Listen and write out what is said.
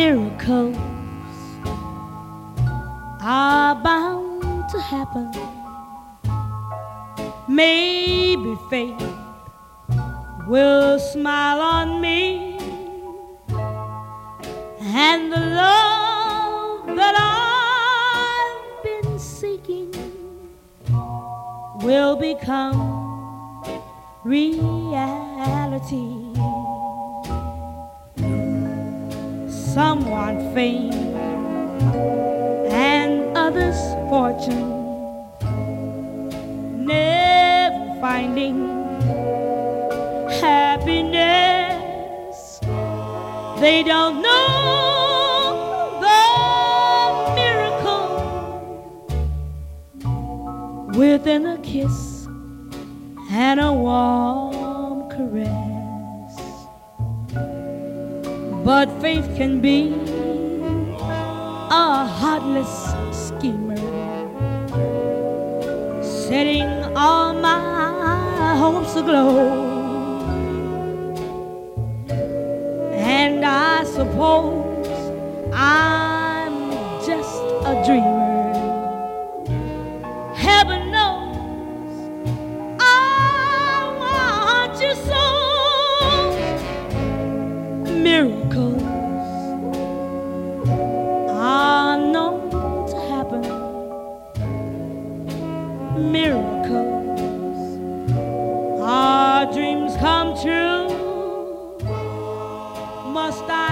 Miracles are bound to happen. Maybe fate will smile on me, and the love that I've been seeking will become reality. Someone fame and others fortune, never finding happiness. They don't know the miracle within a kiss and a warm caress. But faith can be a heartless schemer, setting all my hopes aglow. And I suppose I'm just a dreamer. Heaven knows I want you so. Miracles are known to happen. Miracles, our dreams come true. Must I